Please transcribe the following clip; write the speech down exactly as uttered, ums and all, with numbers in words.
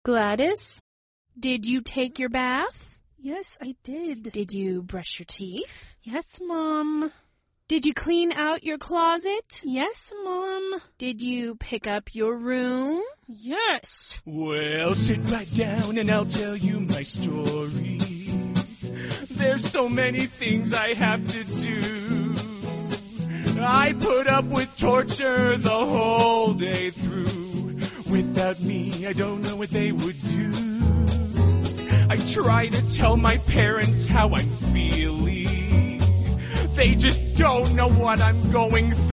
Gladys, did you take your bath? Yes, I did. Did you brush your teeth? Yes, Mom. Did you clean out your closet? Yes, Mom. Did you pick up your room? Yes. Well, sit right down and I'll tell you my story. There's so many things I have to do. I put up with torture the whole day through. Without me, I don't know what they would do. I try to tell my parents how I'm feeling. They just don't know what I'm going through.